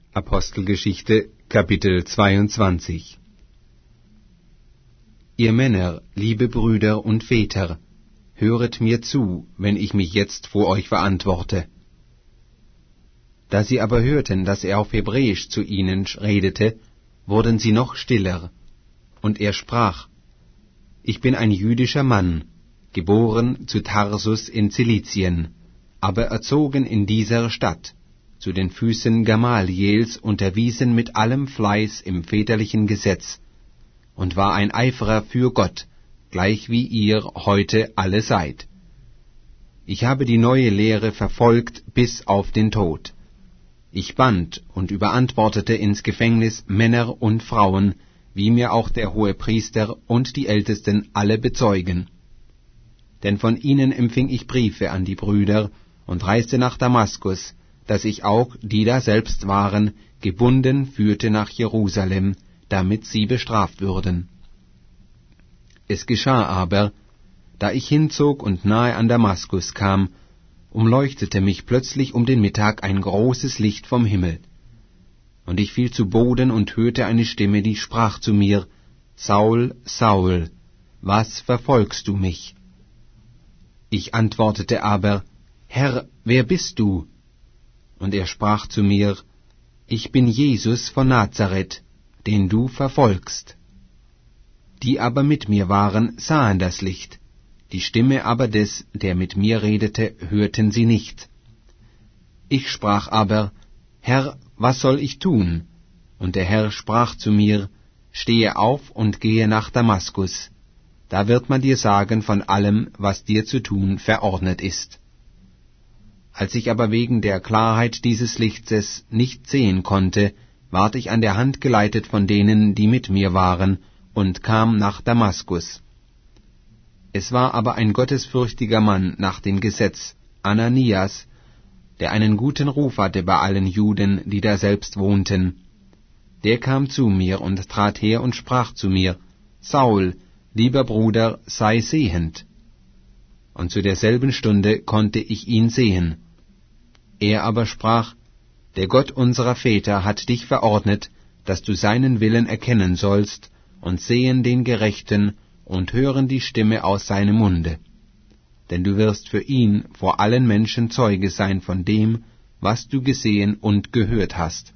Apostelgeschichte, Kapitel 22. Ihr Männer, liebe Brüder und Väter, höret mir zu, wenn ich mich jetzt vor euch verantworte. Da sie aber hörten, dass er auf Hebräisch zu ihnen redete, wurden sie noch stiller. Und er sprach: Ich bin ein jüdischer Mann, geboren zu Tarsus in Zilizien, aber erzogen in dieser Stadt, zu den Füßen Gamaliels unterwiesen mit allem Fleiß im väterlichen Gesetz, und war ein Eiferer für Gott, gleich wie ihr heute alle seid. Ich habe die neue Lehre verfolgt bis auf den Tod. Ich band und überantwortete ins Gefängnis Männer und Frauen, wie mir auch der Hohepriester und die Ältesten alle bezeugen. Denn von ihnen empfing ich Briefe an die Brüder und reiste nach Damaskus, dass ich auch, die da selbst waren, gebunden führte nach Jerusalem, damit sie bestraft würden. Es geschah aber, da ich hinzog und nahe an Damaskus kam, umleuchtete mich plötzlich um den Mittag ein großes Licht vom Himmel. Und ich fiel zu Boden und hörte eine Stimme, die sprach zu mir: Saul, Saul, was verfolgst du mich? Ich antwortete aber: Herr, wer bist du? Und er sprach zu mir: Ich bin Jesus von Nazareth, den du verfolgst. Die aber mit mir waren, sahen das Licht, die Stimme aber des, der mit mir redete, hörten sie nicht. Ich sprach aber: Herr, was soll ich tun? Und der Herr sprach zu mir: Stehe auf und gehe nach Damaskus, da wird man dir sagen von allem, was dir zu tun verordnet ist. Als ich aber wegen der Klarheit dieses Lichtes nicht sehen konnte, ward ich an der Hand geleitet von denen, die mit mir waren, und kam nach Damaskus. Es war aber ein gottesfürchtiger Mann nach dem Gesetz, Ananias, der einen guten Ruf hatte bei allen Juden, die daselbst wohnten. Der kam zu mir und trat her und sprach zu mir: Saul, lieber Bruder, sei sehend. Und zu derselben Stunde konnte ich ihn sehen. Er aber sprach: Der Gott unserer Väter hat dich verordnet, dass du seinen Willen erkennen sollst und sehen den Gerechten und hören die Stimme aus seinem Munde. Denn du wirst für ihn vor allen Menschen Zeuge sein von dem, was du gesehen und gehört hast.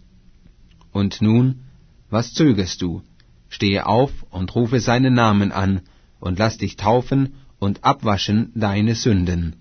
Und nun, was zögerst du? Stehe auf und rufe seinen Namen an und lass dich taufen und abwaschen deine Sünden.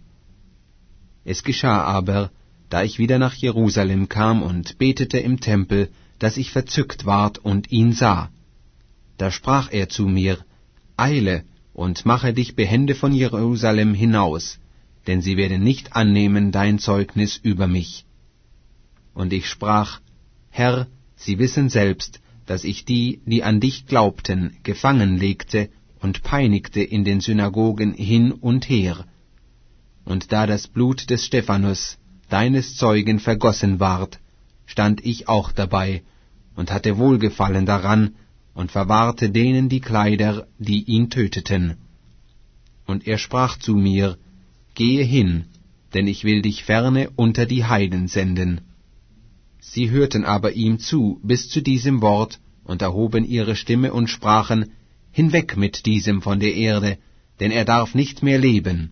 Es geschah aber, da ich wieder nach Jerusalem kam und betete im Tempel, dass ich verzückt ward und ihn sah. Da sprach er zu mir: Eile und mache dich behende von Jerusalem hinaus, denn sie werden nicht annehmen dein Zeugnis über mich. Und ich sprach: Herr, sie wissen selbst, dass ich die, die an dich glaubten, gefangen legte und peinigte in den Synagogen hin und her. Und da das Blut des Stephanus, deines Zeugen, vergossen ward, stand ich auch dabei und hatte Wohlgefallen daran und verwahrte denen die Kleider, die ihn töteten. Und er sprach zu mir: Gehe hin, denn ich will dich ferne unter die Heiden senden. Sie hörten aber ihm zu bis zu diesem Wort und erhoben ihre Stimme und sprachen: Hinweg mit diesem von der Erde, denn er darf nicht mehr leben.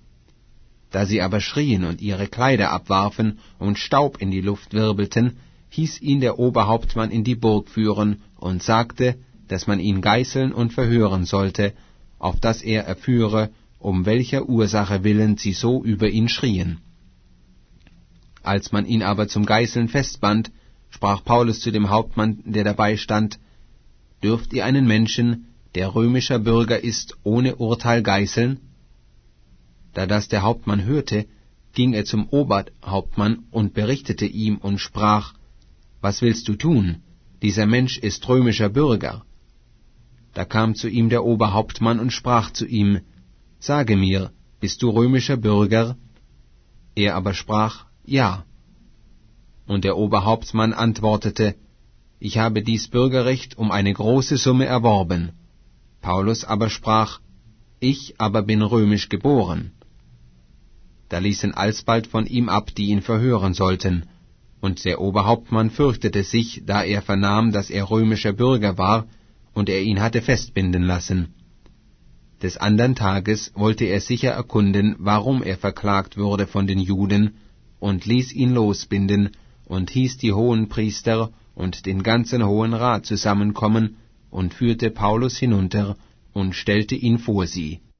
Da sie aber schrien und ihre Kleider abwarfen und Staub in die Luft wirbelten, hieß ihn der Oberhauptmann in die Burg führen und sagte, dass man ihn geißeln und verhören sollte, auf dass er erführe, um welcher Ursache willen sie so über ihn schrien. Als man ihn aber zum Geißeln festband, sprach Paulus zu dem Hauptmann, der dabei stand: Dürft ihr einen Menschen, der römischer Bürger ist, ohne Urteil geißeln? Da das der Hauptmann hörte, ging er zum Oberhauptmann und berichtete ihm und sprach: Was willst du tun? Dieser Mensch ist römischer Bürger. Da kam zu ihm der Oberhauptmann und sprach zu ihm: Sage mir, bist du römischer Bürger? Er aber sprach: Ja. Und der Oberhauptmann antwortete: Ich habe dies Bürgerrecht um eine große Summe erworben. Paulus aber sprach: Ich aber bin römisch geboren. Da ließen alsbald von ihm ab, die ihn verhören sollten, Und der Oberhauptmann fürchtete sich, da er vernahm, dass er römischer Bürger war, und er ihn hatte festbinden lassen. Des andern Tages wollte er sicher erkunden, warum er verklagt wurde von den Juden, und ließ ihn losbinden, und hieß die Hohenpriester und den ganzen Hohen Rat zusammenkommen, und führte Paulus hinunter und stellte ihn vor sie.